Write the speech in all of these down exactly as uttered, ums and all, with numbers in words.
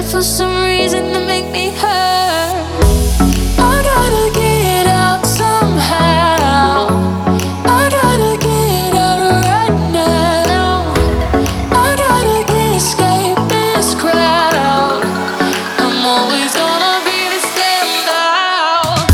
for some reason to make me hurt. I gotta get out somehow. I gotta get out right now. I gotta get escape this crowd. I'm always gonna be the standout.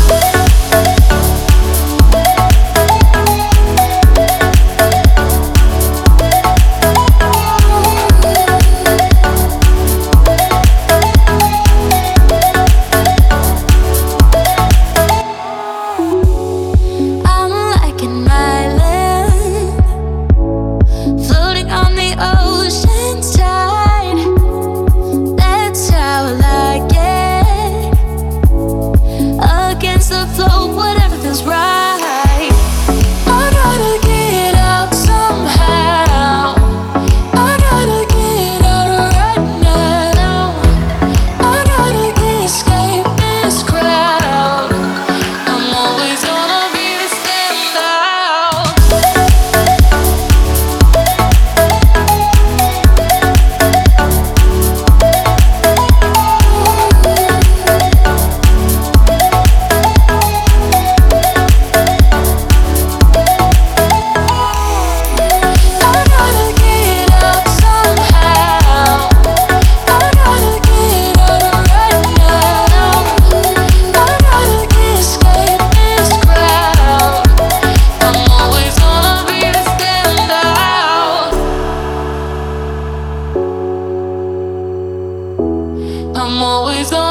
I'm like an island, floating on the ocean's tide. That's how I like it. Against the flow, whatever feels right. I gotta get out somehow. I gotta get out right now. I gotta get escape this crowd. I'm always gonna be the standout. I gotta get out somehow. I gotta get out right now. I gotta get escape this crowd. I'm always gonna be the standout. I'm always gonna